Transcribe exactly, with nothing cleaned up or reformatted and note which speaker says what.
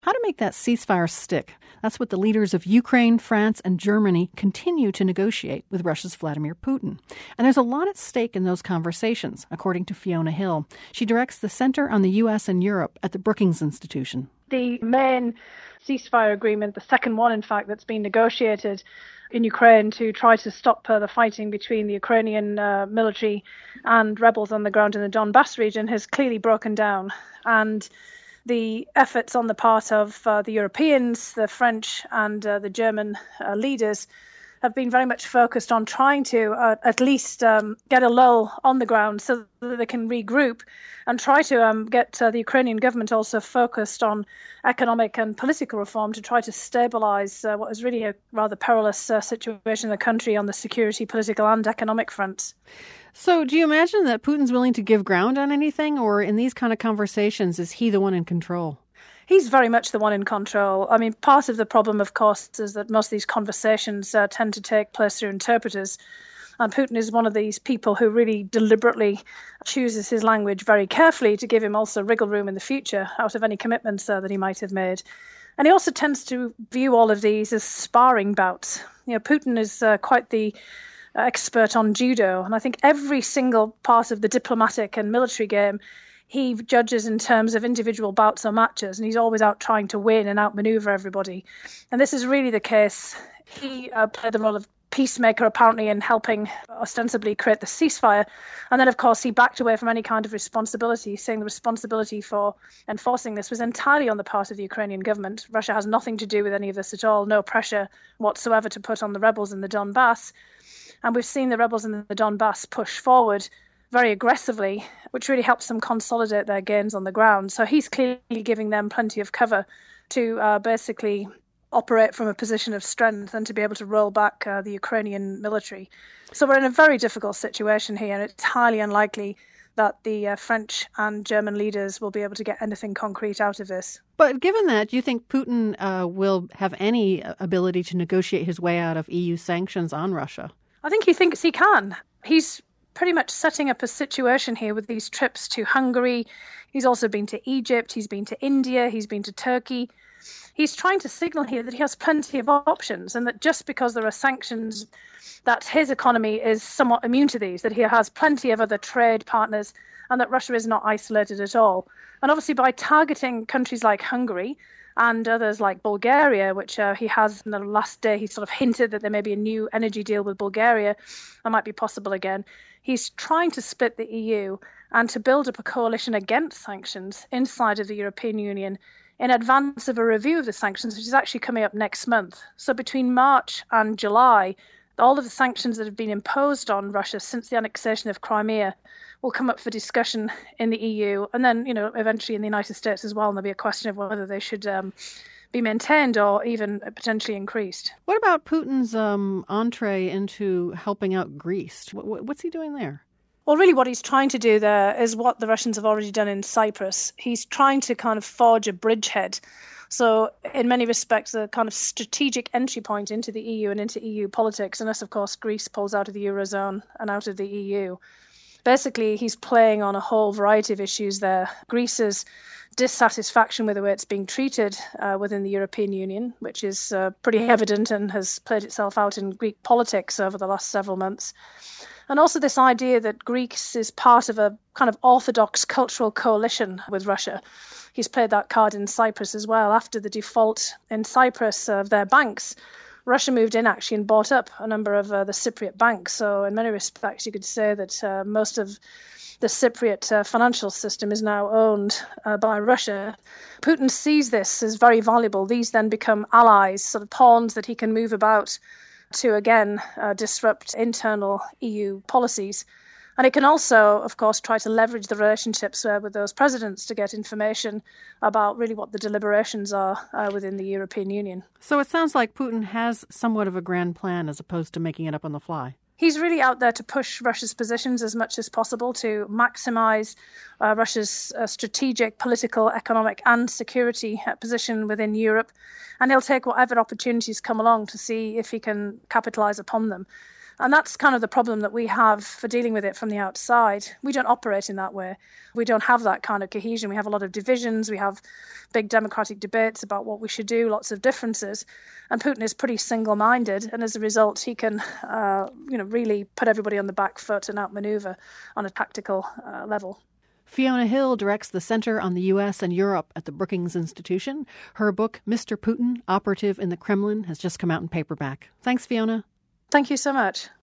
Speaker 1: How to make that ceasefire stick. That's what the leaders of Ukraine, France, and Germany continue to negotiate with Russia's Vladimir Putin. And there's a lot at stake in those conversations, according to Fiona Hill. She directs the Center on the U S and Europe at the Brookings Institution.
Speaker 2: The main ceasefire agreement, the second one, in fact, that's been negotiated in Ukraine to try to stop uh, the fighting between the Ukrainian uh, military and rebels on the ground in the Donbass region, has clearly broken down. And the efforts on the part of uh, the Europeans, the French and uh, the German uh, leaders have been very much focused on trying to uh, at least um, get a lull on the ground so that they can regroup and try to um, get uh, the Ukrainian government also focused on economic and political reform to try to stabilize uh, what is really a rather perilous uh, situation in the country on the security, political and economic fronts.
Speaker 1: So do you imagine that Putin's willing to give ground on anything, or in these kind of conversations, is he the one in control?
Speaker 2: He's very much the one in control. I mean, part of the problem, of course, is that most of these conversations uh, tend to take place through interpreters. And Putin is one of these people who really deliberately chooses his language very carefully to give him also wriggle room in the future out of any commitments uh, that he might have made. And he also tends to view all of these as sparring bouts. You know, Putin is uh, quite the expert on judo. And I think every single part of the diplomatic and military game he judges in terms of individual bouts or matches, and he's always out trying to win and outmaneuver everybody. And this is really the case. He uh, played the role of peacemaker, apparently, in helping ostensibly create the ceasefire. And then, of course, he backed away from any kind of responsibility, saying the responsibility for enforcing this was entirely on the part of the Ukrainian government. Russia has nothing to do with any of this at all, no pressure whatsoever to put on the rebels in the Donbass. And we've seen the rebels in the Donbass push forward very aggressively, which really helps them consolidate their gains on the ground. So he's clearly giving them plenty of cover to uh, basically operate from a position of strength and to be able to roll back uh, the Ukrainian military. So we're in a very difficult situation here, and it's highly unlikely that the uh, French and German leaders will be able to get anything concrete out of this.
Speaker 1: But given that, do you think Putin uh, will have any ability to negotiate his way out of E U sanctions on Russia?
Speaker 2: I think he thinks he can. He's pretty much setting up a situation here with these trips to Hungary. He's also been to Egypt. He's been to India. He's been to Turkey. He's trying to signal here that he has plenty of options, and that just because there are sanctions, that his economy is somewhat immune to these, that he has plenty of other trade partners, and that Russia is not isolated at all. And obviously by targeting countries like Hungary and others like Bulgaria, which uh, he has in the last day, he sort of hinted that there may be a new energy deal with Bulgaria that might be possible again. He's trying to split the E U and to build up a coalition against sanctions inside of the European Union in advance of a review of the sanctions, which is actually coming up next month. So between March and July, all of the sanctions that have been imposed on Russia since the annexation of Crimea will come up for discussion in the E U, and then, you know, eventually in the United States as well. And there'll be a question of whether they should um, be maintained or even potentially increased.
Speaker 1: What about Putin's um, entree into helping out Greece? What, what's he doing there?
Speaker 2: Well, really what he's trying to do there is what the Russians have already done in Cyprus. He's trying to kind of forge a bridgehead. So in many respects, a kind of strategic entry point into the E U and into E U politics, unless, of course, Greece pulls out of the Eurozone and out of the E U. Basically, he's playing on a whole variety of issues there. Greece's dissatisfaction with the way it's being treated uh, within the European Union, which is uh, pretty evident and has played itself out in Greek politics over the last several months. And also this idea that Greece is part of a kind of orthodox cultural coalition with Russia. He's played that card in Cyprus as well. After the default in Cyprus of their banks, Russia moved in actually and bought up a number of uh, the Cypriot banks. So in many respects, you could say that uh, most of the Cypriot uh, financial system is now owned uh, by Russia. Putin sees this as very valuable. These then become allies, sort of pawns that he can move about to, again, uh, disrupt internal E U policies. And it can also, of course, try to leverage the relationships uh, with those presidents to get information about really what the deliberations are uh, within the European Union.
Speaker 1: So it sounds like Putin has somewhat of a grand plan as opposed to making it up on the fly.
Speaker 2: He's really out there to push Russia's positions as much as possible to maximize uh, Russia's uh, strategic, political, economic and security uh, position within Europe. And he'll take whatever opportunities come along to see if he can capitalize upon them. And that's kind of the problem that we have for dealing with it from the outside. We don't operate in that way. We don't have that kind of cohesion. We have a lot of divisions. We have big democratic debates about what we should do, lots of differences. And Putin is pretty single-minded. And as a result, he can uh, you know, really put everybody on the back foot and outmaneuver on a tactical uh, level.
Speaker 1: Fiona Hill directs the Center on the U S and Europe at the Brookings Institution. Her book, Mister Putin, Operative in the Kremlin, has just come out in paperback. Thanks, Fiona.
Speaker 2: Thank you so much.